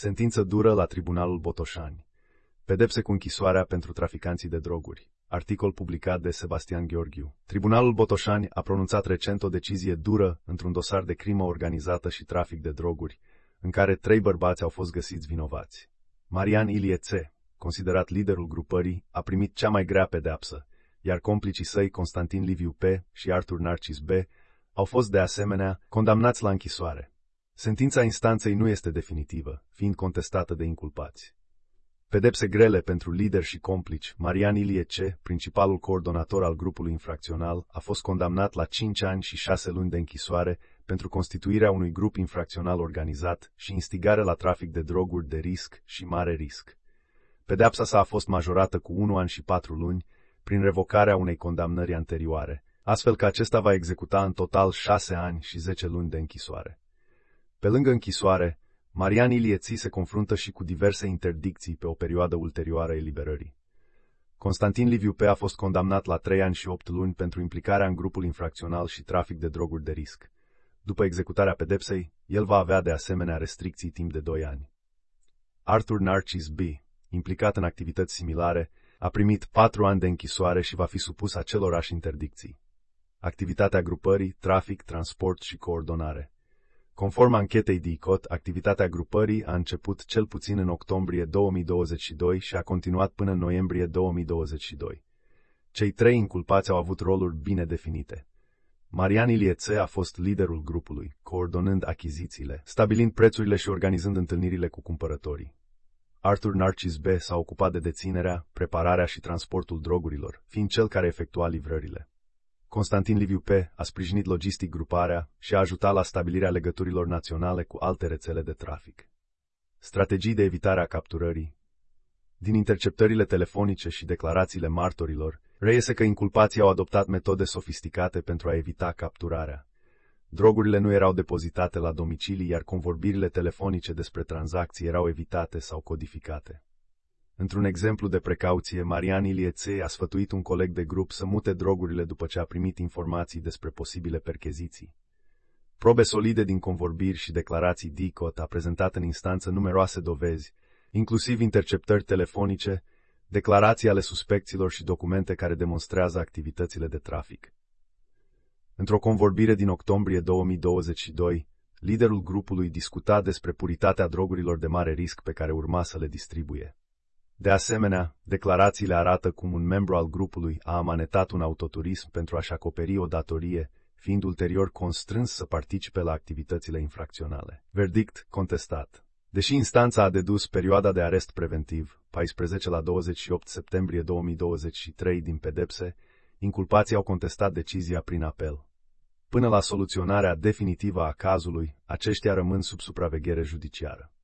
Sentință dură la Tribunalul Botoșani. Pedepse cu închisoarea pentru traficanții de droguri. Articol publicat de Sebastian Gheorghiu. Tribunalul Botoșani a pronunțat recent o decizie dură într-un dosar de crimă organizată și trafic de droguri, în care 3 bărbați au fost găsiți vinovați. Marian Ilie C., considerat liderul grupării, a primit cea mai grea pedeapsă, iar complicii săi Constantin Liviu P. și Artur Narcis B. au fost de asemenea condamnați la închisoare. Sentința instanței nu este definitivă, fiind contestată de inculpați. Pedepse grele pentru lider și complici. Marian Ilie C., principalul coordonator al grupului infracțional, a fost condamnat la 5 ani și 6 luni de închisoare pentru constituirea unui grup infracțional organizat și instigare la trafic de droguri de risc și mare risc. Pedeapsa sa a fost majorată cu 1 an și 4 luni prin revocarea unei condamnări anterioare, astfel că acesta va executa în total 6 ani și 10 luni de închisoare. Pe lângă închisoare, Marian Ilie C. se confruntă și cu diverse interdicții pe o perioadă ulterioară eliberării. Constantin Liviu P. a fost condamnat la 3 ani și 8 luni pentru implicarea în grupul infracțional și trafic de droguri de risc. După executarea pedepsei, el va avea de asemenea restricții timp de 2 ani. Artur Narcis B., implicat în activități similare, a primit 4 ani de închisoare și va fi supus acelorași interdicții. Activitatea grupării, trafic, transport și coordonare. Conform anchetei DICOT, activitatea grupării a început cel puțin în octombrie 2022 și a continuat până în noiembrie 2022. Cei 3 inculpați au avut roluri bine definite. Marian Ilie C. a fost liderul grupului, coordonând achizițiile, stabilind prețurile și organizând întâlnirile cu cumpărătorii. Artur Narcis B. s-a ocupat de deținerea, prepararea și transportul drogurilor, fiind cel care efectua livrările. Constantin Liviu P. a sprijinit logistic gruparea și a ajutat la stabilirea legăturilor naționale cu alte rețele de trafic. Strategii de evitare a capturării. Din interceptările telefonice și declarațiile martorilor, reiese că inculpații au adoptat metode sofisticate pentru a evita capturarea. Drogurile nu erau depozitate la domicilii, iar convorbirile telefonice despre tranzacții erau evitate sau codificate. Într-un exemplu de precauție, Marian Ilie C. a sfătuit un coleg de grup să mute drogurile după ce a primit informații despre posibile percheziții. Probe solide din convorbiri și declarații DICOT a prezentat în instanță numeroase dovezi, inclusiv interceptări telefonice, declarații ale suspecților și documente care demonstrează activitățile de trafic. Într-o convorbire din octombrie 2022, liderul grupului discuta despre puritatea drogurilor de mare risc pe care urma să le distribuie. De asemenea, declarațiile arată cum un membru al grupului a amanetat un autoturism pentru a-și acoperi o datorie, fiind ulterior constrâns să participe la activitățile infracționale. Verdict contestat. Deși instanța a dedus perioada de arest preventiv, 14 la 28 septembrie 2023 din pedepse, inculpații au contestat decizia prin apel. Până la soluționarea definitivă a cazului, aceștia rămân sub supraveghere judiciară.